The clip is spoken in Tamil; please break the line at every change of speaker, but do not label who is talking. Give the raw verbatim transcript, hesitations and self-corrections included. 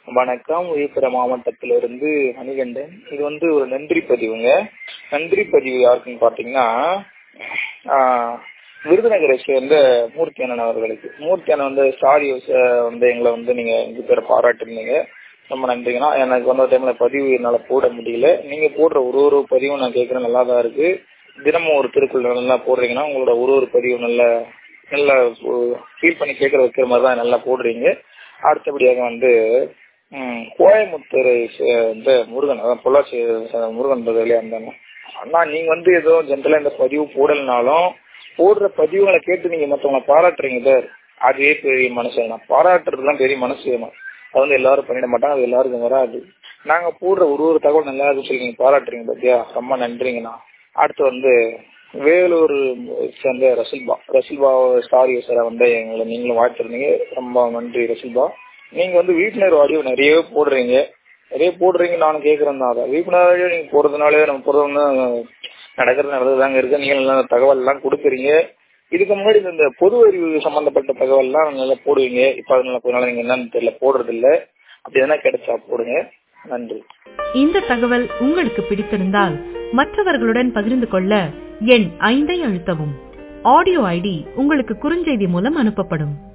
வணக்கம். விழுப்புரம் மாவட்டத்திலிருந்து மணிகண்டன். இது வந்து ஒரு நன்றி பதிவுங்க. நன்றி பதிவு யாருக்குன்னு பாத்தீங்கன்னா விருதுநகரை சேர்ந்த மூர்த்தி அண்ணன் அவர்களுக்கு. மூர்த்தி அண்ணன் வந்து ஸ்டார் வந்து எங்களை வந்து நீங்க ரெண்டு பேரை பாராட்டிருந்தீங்க, ரொம்ப நன்றிங்கண்ணா. எனக்கு வந்து டைம்ல பதிவு என்னால போட முடியல. நீங்க போடுற ஒரு ஒரு பதிவும் நான் கேட்கறேன், நல்லா தான் இருக்கு. தினமும் ஒரு திருக்குறள் நல்லா போடுறீங்கன்னா உங்களோட ஒரு ஒரு பதிவு நல்ல நல்லா ஃபீல் பண்ணி கேட்கற வைக்கிற மாதிரி தான் நல்லா போடுறீங்க. அடுத்தபடியாக வந்து கோயம்புத்தூர் வந்து முருகன், அதான் பொள்ளாச்சி முருகன் பதிலே இருந்தாங்க. அண்ணா நீங்க வந்து ஏதோ ஜென்ரலா இந்த பதிவு போடலனாலும் போடுற பதிவுகளை கேட்டு நீங்க மற்றவங்களை பாராட்டுறீங்க சார், அதுவே பெரிய மனசு. நான் பாராட்டுறதுலாம் பெரிய மனசு வேணும். அது வந்து எல்லாரும் பண்ணிட மாட்டாங்க, அது எல்லாருக்கும் வராது. நாங்க போடுற ஒரு ஒரு தகவல் நல்லா இருக்குன்னு சொல்லி நீங்க பாராட்டுறீங்க பத்தியா, ரொம்ப நன்றிங்கண்ணா. அடுத்து வந்து வேலூர் சேர்ந்த ரசில்பா ரசில்பா ஸ்டார் யூசரை வந்து எங்களை நீங்களும் வாழ்த்துருந்தீங்க, ரொம்ப நன்றி ரசில்பா. நீங்க வந்து விழிப்புணர்வு ஆடியோ நிறைய போடுறீங்க நிறைய போடுறீங்க நானும் கேட்கறேன் தான். அதை விழிப்புணர்வு நீங்க போடுறதுனாலே நம்ம போடுறோம்னா நடக்கிறது நல்லதுதாங்க இருக்கு. நீங்க நல்லா தகவல் எல்லாம் கொடுக்குறீங்க. இதுக்கு முன்னாடி இந்த பொது அறிவு சம்பந்தப்பட்ட தகவல் எல்லாம் நல்லா போடுவீங்க. இப்ப அதனால கொஞ்ச நாள் நீங்க என்னன்னு தெரியல போடுறது இல்ல. அப்படி எதனா கிடைச்சா போடுங்க. நன்றி.
இந்த தகவல் உங்களுக்கு பிடித்திருந்தால் மற்றவர்களுடன் பகிர்ந்து கொள்ள எண் ஐந்தை அழுத்தவும். ஆடியோ ஐடி உங்களுக்கு குறுஞ்செய்தி மூலம் அனுப்பப்படும்.